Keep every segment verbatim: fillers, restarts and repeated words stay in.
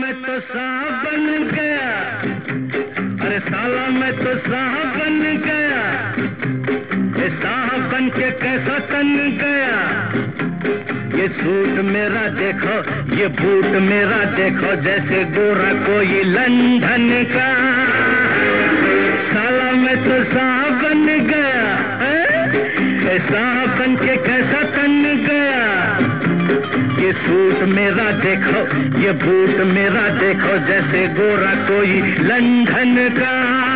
मैं तो साहब बन गया, अरे साला मैं तो साहब बन गया, ये साहब बन के कैसा तन गया। ये सूट मेरा देखो, ये बूट मेरा देखो, जैसे गोरा कोई लंदन का। साला मैं तो साहब बन गया, ये साहब बन के कैसा तन गया। ये सूट मेरा देखो, ये बूट मेरा देखो, जैसे गोरा कोई लंदन का।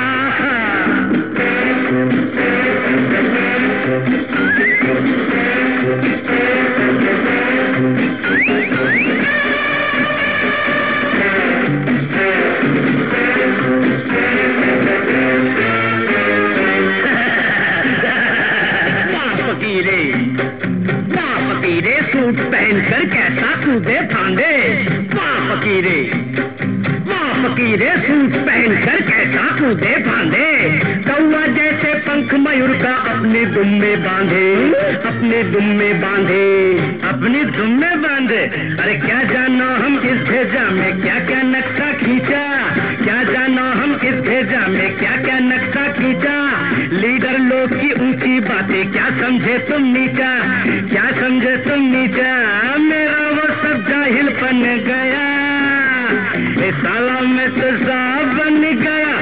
सूट पहनकर कैसा कूदे फांदे, वाह फकीरे, वाह फकीरे, सूट पहनकर कैसा कूदे फांदे। कौआ जैसे पंख मयूर का अपने दुम में बांधे, अपने दुम में बांधे, अपनी दुम में बांधे। अरे क्या जाना हम इस भेजा में क्या क्या नक्शा खींचा, क्या जाना हम इस भेजा में क्या क्या नक्शा खींचा। लीडर लोग की ऊंची बातें क्या समझे तुम नीचा, क्या समझे तुम नीचा। मेरा वो सब जाहिल बन गया, ए साला मैं तो साहब बन गया।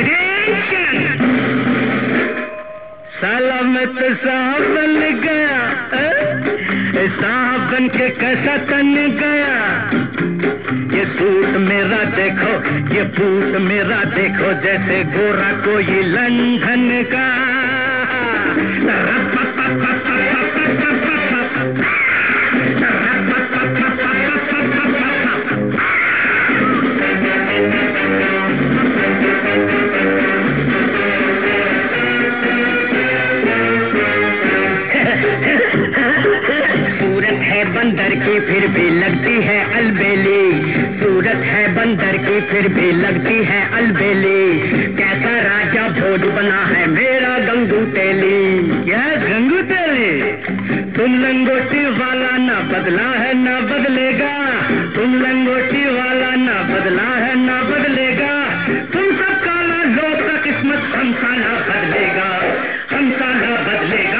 साला मैं तो साहब बन गया, ए साहब बन के कैसा तन गया। ये सूट मेरा देखो, ये बूट मेरा देखो, जैसे गोरा कोई लंदन का। सूरत है बंदर की फिर भी लगती है अलबेली, सूरत है बंदर की फिर भी लगती है अलबेली। कैसा राजा भोज बना है मेरा गंगू तेली। क्या गंगू तेली, तुम लंगोटी वाला ना बदला है ना बदलेगा, तुम लंगोटी वाला ना बदला है ना बदलेगा। तुम सब काला लोग का किस्मत हमसा ना बदलेगा, हमसा ना बदलेगा।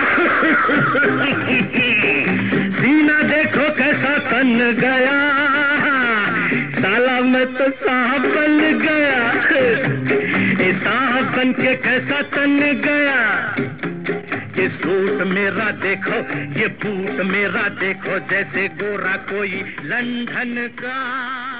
सीना देखो कैसा तन गया, साला मैं तो साहब बन गया, ये साहब बन के कैसा तन गया। ये सूट मेरा देखो, ये बूट मेरा देखो, जैसे गोरा कोई लंदन का।